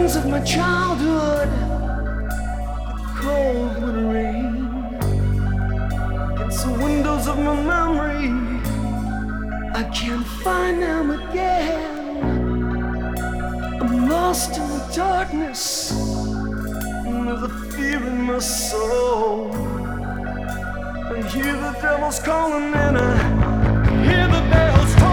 of my childhood, the cold winter rain against the windows of my memory. I can't find them again. I'm lost in the darkness, and there's a fear in my soul. I hear the devil's calling and I hear the bells toll.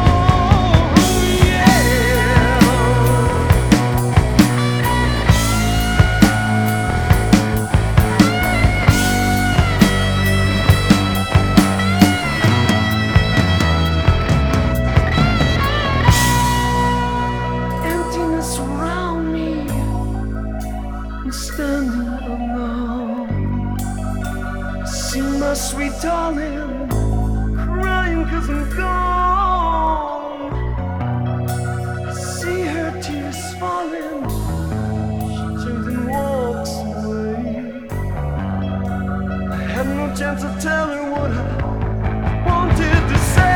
Standing alone, I see my sweet darling crying 'cause I'm gone. I see her tears falling, she turns and walks away. I had no chance to tell her what I wanted to say.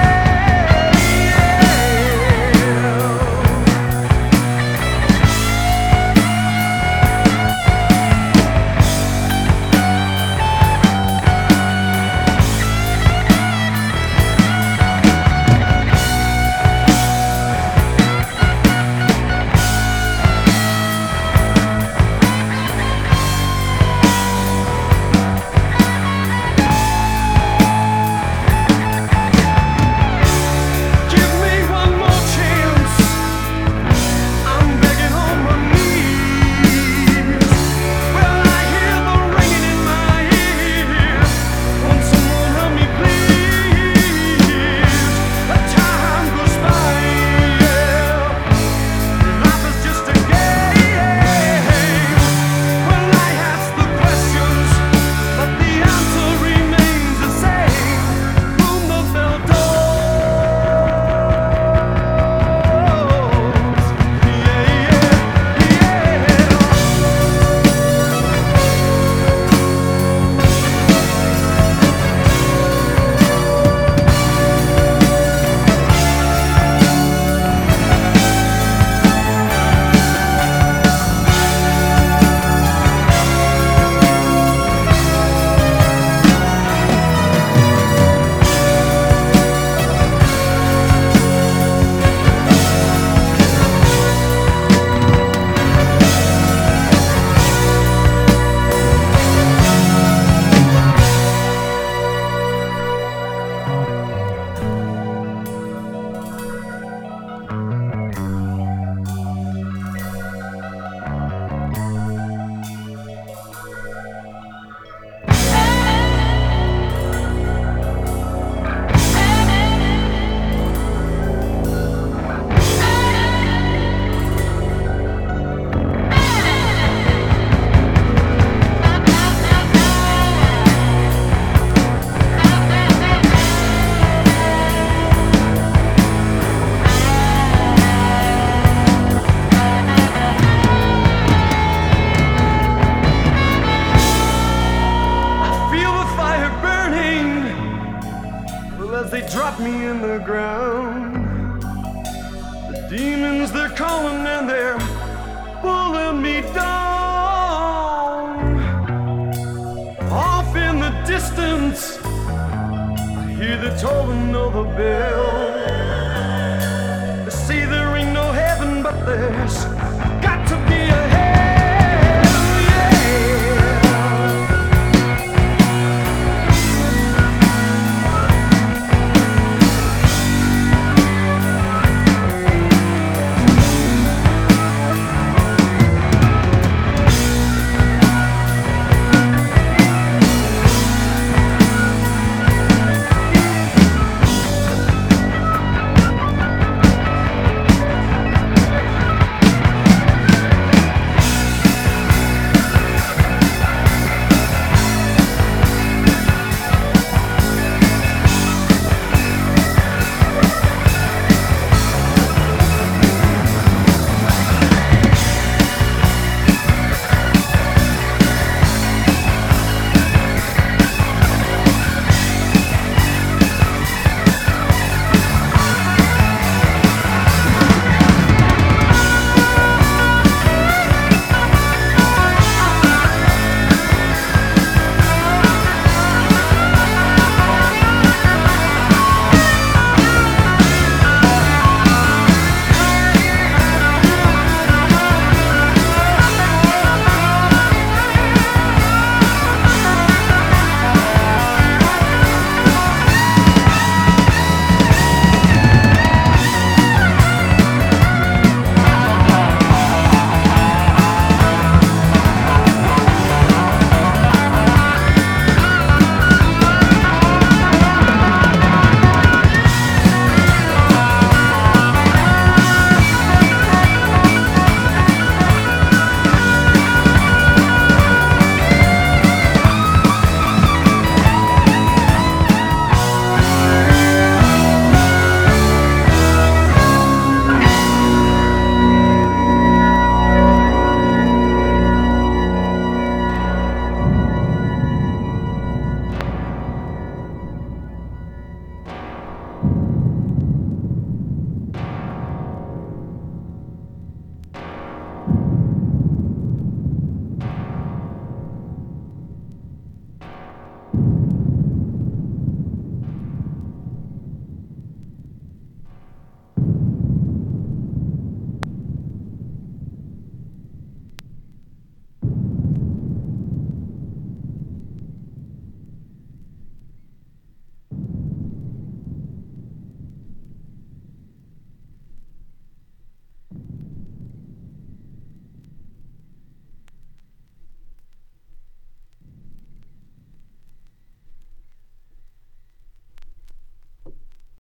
As they drop me in the ground, the demons, they're calling and they're pulling me down. Off in the distance, I hear the tolling of a bell.